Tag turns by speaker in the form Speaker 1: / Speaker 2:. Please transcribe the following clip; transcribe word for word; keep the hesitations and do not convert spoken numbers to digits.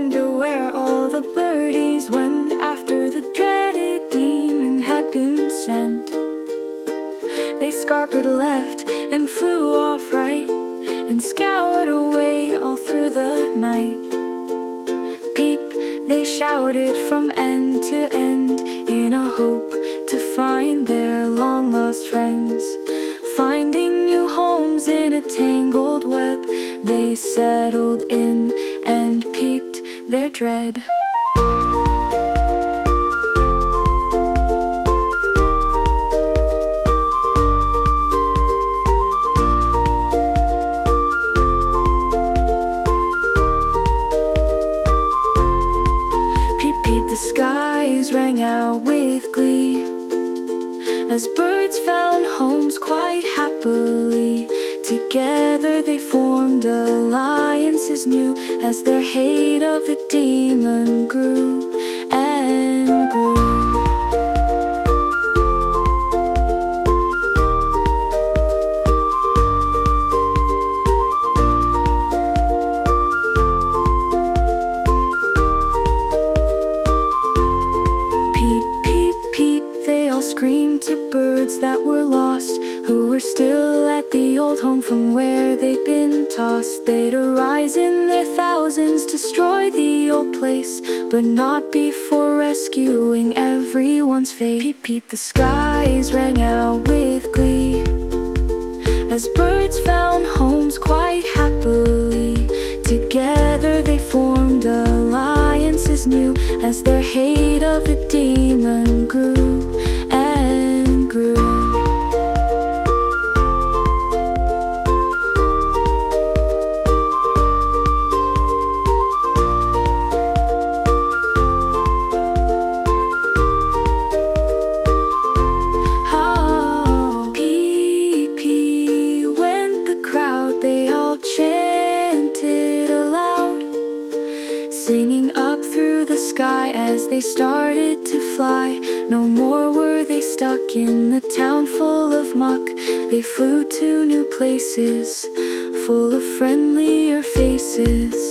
Speaker 1: wonder where all the birdies went after the dreaded demon had been sent. They scarpered left and flew off right, and scoured away all through the night. Peep, they shouted from end to end, in a hope to find their long-lost friends. Finding new homes in a tangled web, they settled in and peaked their dread. Peep, peep, the skies rang out with glee as birds found homes quite happily. Together they formed alliances new, as their hate of the demon grew and grew. Peep, peep, peep, they all screamed to birds that were lost, who were still at the old home from where they'd been tossed. They'd arise in their thousands, destroy the old place, but not before rescuing everyone's fate. Peep, peep, the skies rang out with glee as birds found homes quite happily. Together they formed alliances new, as their hate of the demon grew and grew. Singing up through the sky as they started to fly. No more were they stuck in the town full of muck. They flew to new places, full of friendlier faces.